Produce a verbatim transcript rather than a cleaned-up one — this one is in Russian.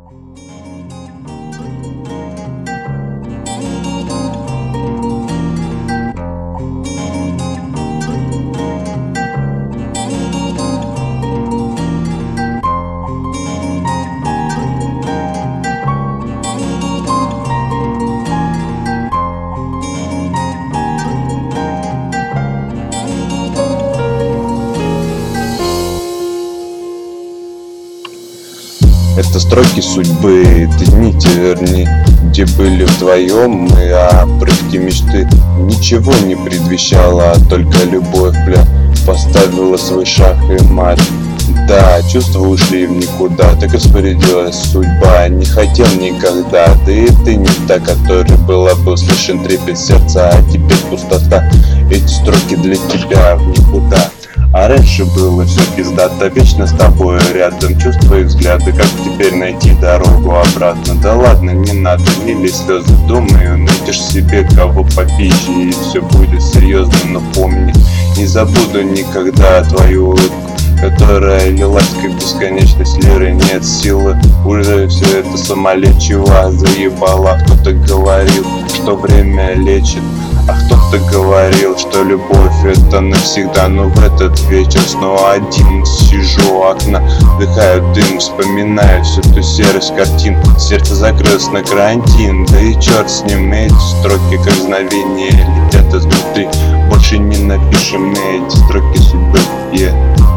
Это строки судьбы, ты не терни, где были вдвоем мы, а прыжки мечты ничего не предвещало, а только любовь, бля, поставила свой шаг и мат. Да, чувства ушли в никуда, так распорядилась судьба. Не хотел никогда, да и ты не та, которой была бы слышен трепет сердца, а теперь пустота. Эти строки для тебя в никуда. А раньше было все пиздато, вечно с тобой рядом. Чувства и взгляды, как теперь найти дорогу обратно? Да ладно, не надо, не лей слезы, думаю, найдешь себе кого попизже, и все будет серьезно, но помни, не забуду никогда твою улыбку, которая лилась как бесконечность лиры. Нет силы уже все это самолечиво заебало. Кто-то говорил, что время лечит, а кто-то говорил, что любовь это навсегда. Но в этот вечер снова один сижу у окна, вдыхаю дым, вспоминаю всю ту серость картин. Сердце закрылось на карантин, да и черт с ним. Эти строки как знамения летят изнутри. Больше не напишем эти строки судьбы, yeah.